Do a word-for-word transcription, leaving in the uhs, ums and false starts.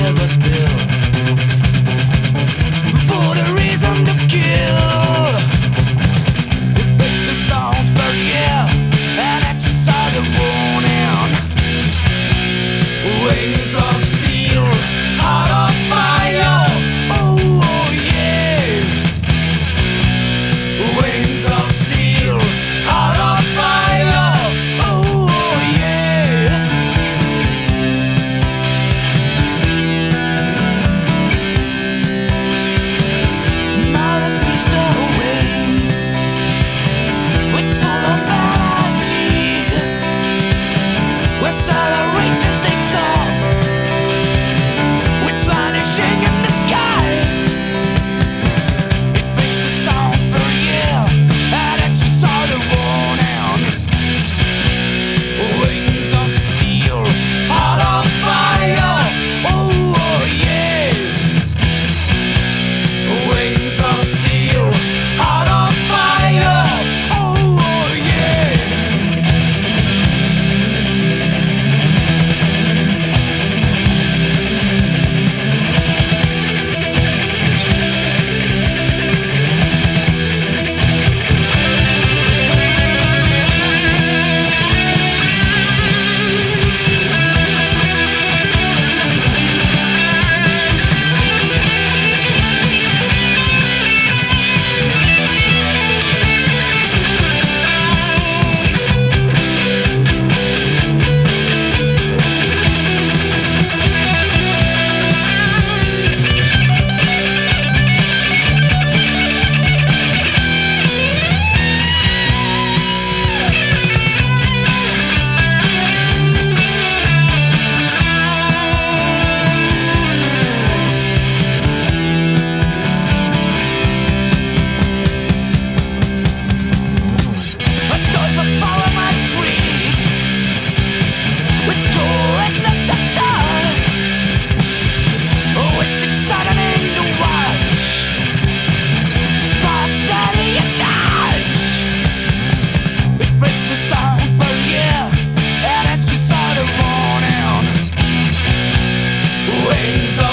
ever spill. For the reason to kill, it makes the sound per year and exercise the warning. Wings of steel, heart of fire. Oh, oh yeah. Wings of steel, heart of fire. Oh, oh yeah. Now the beast awaits, it's full of energy. We're celebrating things off, it's vanishing in the sky. It makes the sound per year and exercise the warning. Wings of steel, heart of fire. Oh, oh yeah. Wings of steel, heart of fire. Oh, oh yeah. A toy for power my freaks, with store in the center. Oh, it's exciting to watch, but daddy you dodge. It breaks the sound per year and it's beside the warning. Wings of